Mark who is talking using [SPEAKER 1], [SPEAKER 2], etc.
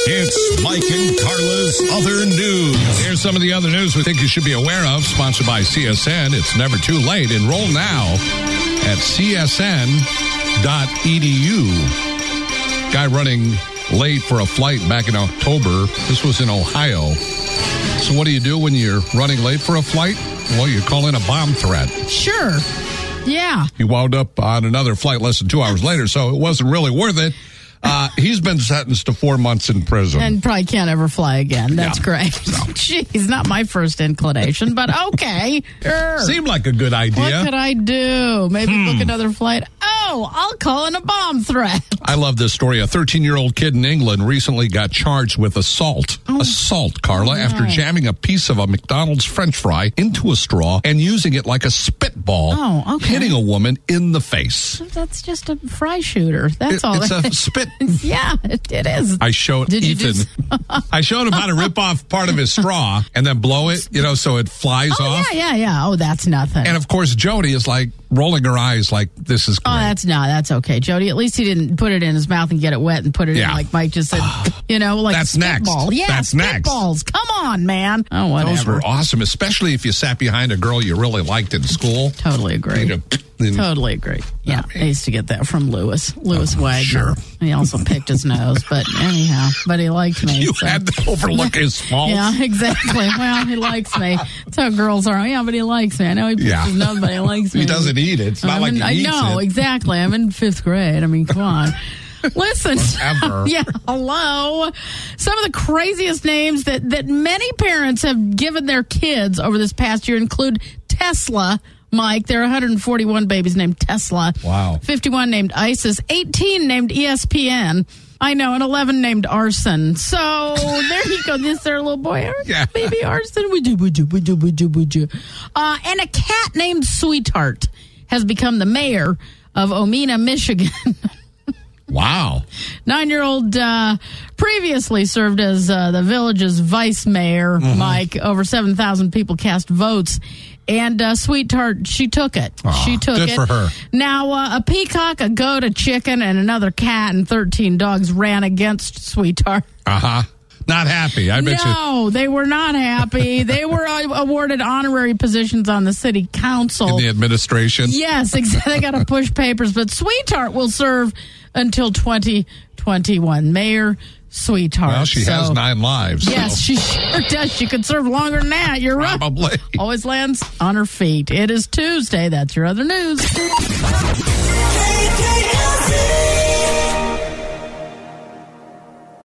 [SPEAKER 1] It's Mike and Carla's Other News.
[SPEAKER 2] Here's some of the other news we think you should be aware of, sponsored by CSN. It's never too late. Enroll now at csn.edu. Guy running late for a flight back in October. This was in Ohio. So what do you do when you're running late for a flight? Well, you call in a bomb threat.
[SPEAKER 3] Sure. Yeah.
[SPEAKER 2] He wound up on another flight less than 2 hours later, so it wasn't really worth it. He's been sentenced to 4 months in prison.
[SPEAKER 3] And probably can't ever fly again. That's great. Jeez, not my first inclination, but okay. Sure.
[SPEAKER 2] Seemed like a good idea.
[SPEAKER 3] What could I do? Maybe book another flight? Oh, I'll call in a bomb threat.
[SPEAKER 2] I love this story. A 13-year-old kid in England recently got charged with assault. Assault, Carla, after jamming a piece of a McDonald's French fry into a straw and using it like a spitball.
[SPEAKER 3] Oh, okay.
[SPEAKER 2] Hitting a woman in the face.
[SPEAKER 3] That's just a fry shooter. That's all.
[SPEAKER 2] It's a spit.
[SPEAKER 3] Yeah, it is.
[SPEAKER 2] I showed Ethan. I showed him how to rip off part of his straw and then blow it, so it flies off.
[SPEAKER 3] Yeah. Oh, that's nothing.
[SPEAKER 2] And of course, Jody is like rolling her eyes like, this is great.
[SPEAKER 3] Oh, that's okay. Jody, at least he didn't put it in his mouth and get it wet and put it in like Mike just said, like
[SPEAKER 2] that's next.
[SPEAKER 3] Yeah,
[SPEAKER 2] that's next.
[SPEAKER 3] Spitballs. Come on, man. Oh, whatever.
[SPEAKER 2] Those were awesome, especially if you sat behind a girl you really liked in school.
[SPEAKER 3] Totally agree. Totally agree. Yeah, I used to get that from Lewis Wagner.
[SPEAKER 2] Sure.
[SPEAKER 3] He also picked his nose, but anyhow, he liked me.
[SPEAKER 2] You had to overlook his faults.
[SPEAKER 3] Yeah, exactly. Well, he likes me. That's how girls are. Yeah, but he likes me. I know he picks his nose, but he likes me.
[SPEAKER 2] He doesn't eat it. It's not like he eats it.
[SPEAKER 3] I know, exactly. I'm in 5th grade. I mean, come on. Listen. Yeah, hello. Some of the craziest names that many parents have given their kids over this past year include Tesla. Mike, there are 141 babies named Tesla.
[SPEAKER 2] Wow.
[SPEAKER 3] 51 named ISIS, 18 named ESPN. I know, and 11 named Arson. So there you go. This their little boy, baby Arson. Would you. And a cat named Sweetheart has become the mayor of Omena, Michigan.
[SPEAKER 2] Wow.
[SPEAKER 3] 9-year-old previously served as the village's vice mayor, Mike. Over 7,000 people cast votes. And Sweetheart, she took it. She took it.
[SPEAKER 2] Good for her.
[SPEAKER 3] Now, a peacock, a goat, a chicken, and another cat and 13 dogs ran against Sweetheart.
[SPEAKER 2] Not happy, I bet you.
[SPEAKER 3] No, they were not happy. They were awarded honorary positions on the city council.
[SPEAKER 2] In the administration?
[SPEAKER 3] Yes, exactly. They got to push papers. But Sweetheart will serve until 2021. Mayor Sweetheart.
[SPEAKER 2] Well, she has 9 lives.
[SPEAKER 3] Yes, she sure does. She could serve longer than that. You're
[SPEAKER 2] Probably.
[SPEAKER 3] right. Always lands on her feet. It is Tuesday. That's your other news.